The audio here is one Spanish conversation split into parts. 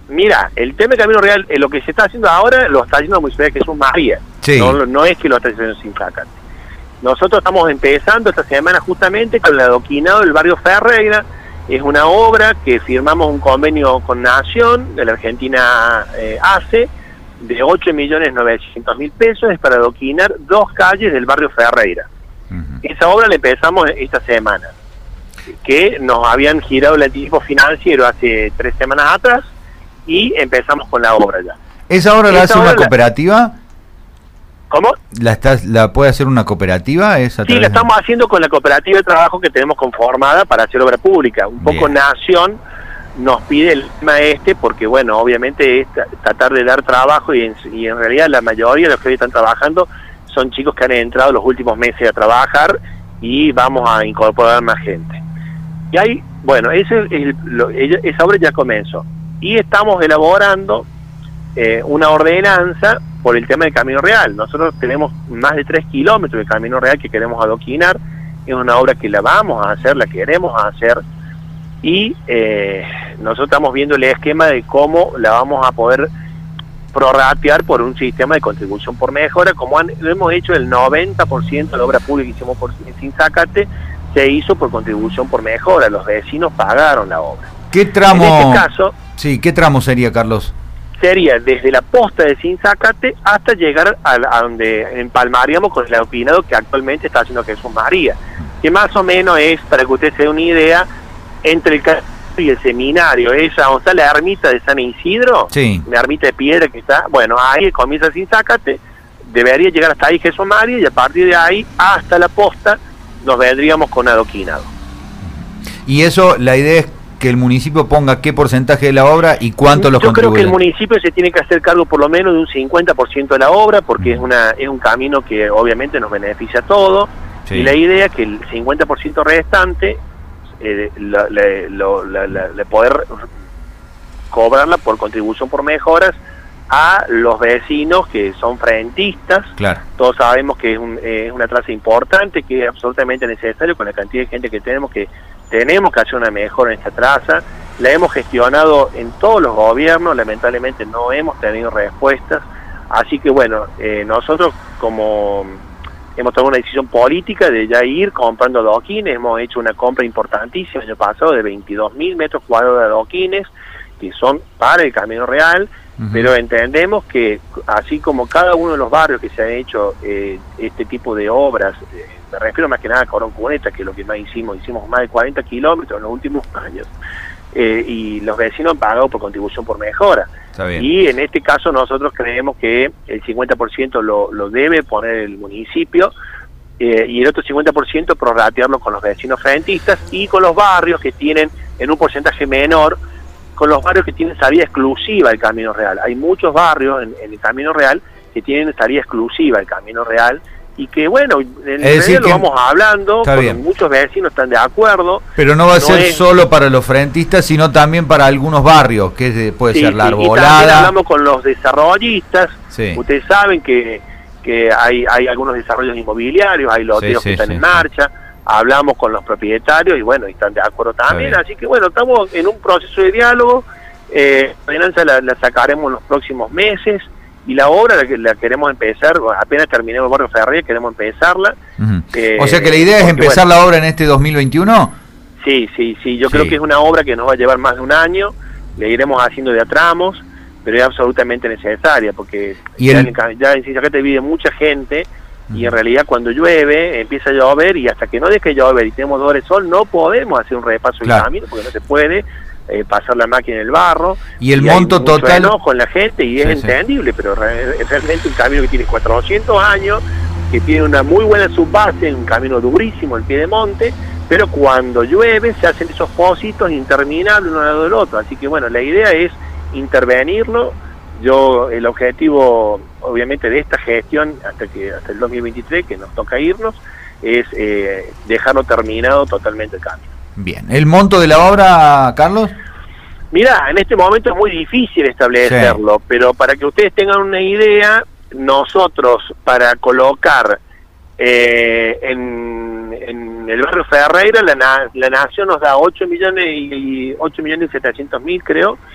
Mira, el tema de Camino Real, lo que se está haciendo ahora, lo está haciendo la Municipalidad de Jesús María. Sí. No es que lo está haciendo Sinsácate. Nosotros estamos empezando esta semana justamente con el adoquinado del barrio Ferreira. Es una obra que firmamos un convenio con Nación, de la Argentina ACE, de 8.900.000 pesos, es para adoquinar 2 calles del barrio Ferreira. Esa obra la empezamos esta semana, que nos habían girado el anticipo financiero hace 3 semanas atrás, y empezamos con la obra ya. ¿Esa obra la hace una cooperativa? ¿Cómo? ¿La puede hacer una cooperativa? Sí, la estamos haciendo con la cooperativa de trabajo que tenemos conformada para hacer obra pública. Un poco Nación nos pide el tema porque bueno, obviamente es tratar de dar trabajo y en realidad la mayoría de los que hoy están trabajando son chicos que han entrado los últimos meses a trabajar y vamos a incorporar más gente. Y ahí, bueno, esa obra ya comenzó. Y estamos elaborando una ordenanza por el tema del Camino Real. Nosotros tenemos más de 3 kilómetros de Camino Real que queremos adoquinar. Es una obra que la vamos a hacer, la queremos hacer, y nosotros estamos viendo el esquema de cómo la vamos a poder prorratear por un sistema de contribución por mejora, como lo hemos hecho. El 90% de la obra pública que hicimos por Sinsácate se hizo por contribución por mejora. Los vecinos pagaron la obra. ¿Qué tramo? En este caso, sí, ¿qué tramo sería, Carlos? Sería desde la posta de Sinsácate hasta llegar a donde empalmaríamos con el adoquinado que actualmente está haciendo Jesús María, que más o menos es, para que usted se dé una idea, entre el y el seminario, esa donde está la ermita de San Isidro, sí, la ermita de piedra que está, bueno, ahí comienza Sinsácate, debería llegar hasta ahí Jesús María, y a partir de ahí hasta la posta nos vendríamos con adoquinado. Y eso, la idea es que el municipio ponga qué porcentaje de la obra y cuánto los contribuye. Yo creo que el municipio se tiene que hacer cargo por lo menos de un 50% de la obra, porque es un camino que obviamente nos beneficia a todos, sí. Y la idea es que el 50% restante poder cobrarla por contribución por mejoras a los vecinos que son frentistas. Claro. Todos sabemos que es una traza importante, que es absolutamente necesario con la cantidad de gente que tenemos que hacer una mejora en esta traza. La hemos gestionado en todos los gobiernos, lamentablemente no hemos tenido respuestas, así que bueno, nosotros como hemos tomado una decisión política de ya ir comprando adoquines. Hemos hecho una compra importantísima el año pasado de 22.000 metros cuadrados de adoquines, que son para el Camino Real, pero entendemos que así como cada uno de los barrios que se han hecho este tipo de obras, me refiero más que nada a Corón Cuneta, que es lo que más hicimos más de 40 kilómetros en los últimos años, y los vecinos han pagado por contribución por mejora. Y en este caso nosotros creemos que el 50% lo debe poner el municipio, y el otro 50% prorratearlo con los vecinos frentistas y con los barrios que tienen en un porcentaje menor, con los barrios que tienen salida exclusiva al Camino Real. Hay muchos barrios en el Camino Real que tienen salida exclusiva al Camino Real, y que bueno, en realidad lo vamos hablando, muchos vecinos están de acuerdo. Pero no va a ser solo para los frentistas, sino también para algunos barrios, que puede ser la Arbolada. Y también hablamos con los desarrollistas. Sí. Ustedes saben que hay algunos desarrollos inmobiliarios, hay loteos que están en marcha. Hablamos con los propietarios y bueno, están de acuerdo también. Así que bueno, estamos en un proceso de diálogo. La ordenanza la sacaremos en los próximos meses, y la obra la queremos empezar, apenas terminemos el barrio Ferreira, queremos empezarla. O sea que la idea es empezar la obra en este 2021. Sí, yo creo que es una obra que nos va a llevar más de un año, le iremos haciendo de a tramos, pero es absolutamente necesaria, porque ya en Sinsácate vive mucha gente, y en realidad cuando llueve, empieza a llover, y hasta que no deje llover y tenemos 2 horas de sol, no podemos hacer un repaso del camino, porque no se puede pasar la máquina en el barro, y el monto total con la gente, y es entendible, pero es realmente un camino que tiene 400 años, que tiene una muy buena subbase, un camino durísimo en pie de monte, pero cuando llueve se hacen esos pocitos interminables uno al lado del otro. Así que bueno, la idea es intervenirlo. El objetivo obviamente de esta gestión hasta el 2023, que nos toca irnos, es dejarlo terminado totalmente el camino. Bien, ¿el monto de la obra, Carlos? Mira, en este momento es muy difícil establecerlo, pero para que ustedes tengan una idea, nosotros para colocar en el barrio Ferreira, la Nación nos da 8.700.000, creo,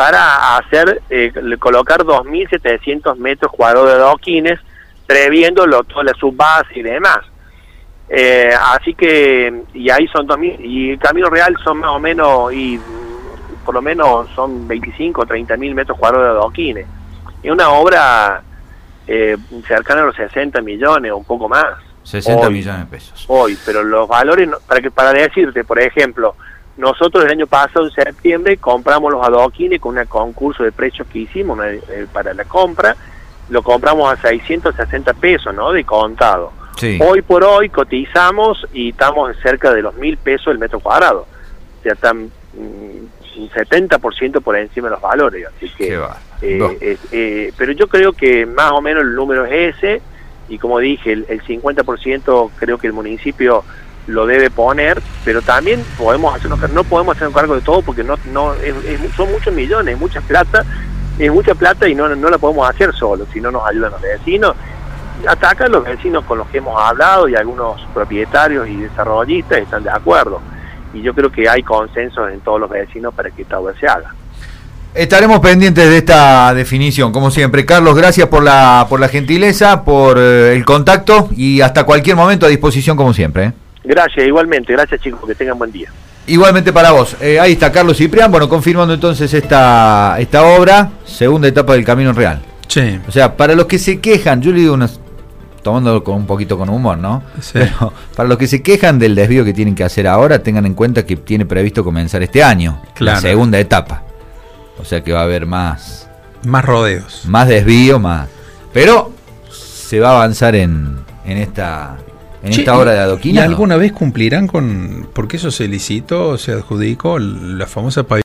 para hacer colocar 2.700 metros cuadrados de adoquines, previendo toda la subbase y demás. Así que, y ahí son 2.000, y el Camino Real son más o menos, y por lo menos son 25 o 30.000 metros cuadrados de adoquines. Es una obra cercana a los 60 millones o un poco más. 60 millones de pesos. Hoy, pero los valores, para decirte, por ejemplo, nosotros el año pasado, en septiembre, compramos los adoquines con un concurso de precios que hicimos para la compra, lo compramos a 660 pesos, ¿no? De contado. Sí. Hoy por hoy cotizamos y estamos cerca de los 1.000 pesos el metro cuadrado. O sea, están un 70% por encima de los valores. Así que, pero yo creo que más o menos el número es ese, y como dije, el 50% creo que el municipio lo debe poner, pero también no podemos hacernos cargo de todo, porque son muchos millones, es mucha plata y no la podemos hacer solo, si no nos ayudan los vecinos. Hasta acá los vecinos con los que hemos hablado y algunos propietarios y desarrollistas están de acuerdo, y yo creo que hay consenso en todos los vecinos para que esta obra se haga. Estaremos pendientes de esta definición, como siempre. Carlos, gracias por la gentileza, por el contacto, y hasta cualquier momento a disposición, como siempre. Gracias, igualmente. Gracias, chicos, que tengan buen día. Igualmente para vos. Ahí está Carlos Ciprián, bueno, confirmando entonces esta obra, segunda etapa del Camino Real. Sí. O sea, para los que se quejan, yo le digo tomándolo un poquito con humor, ¿no? Sí. Pero para los que se quejan del desvío que tienen que hacer ahora, tengan en cuenta que tiene previsto comenzar este año, claro, la segunda etapa. O sea que va a haber más rodeos, más desvío, más. Pero se va a avanzar en esta obra de adoquines. ¿Y alguna vez cumplirán porque eso se licitó, se adjudicó, la famosa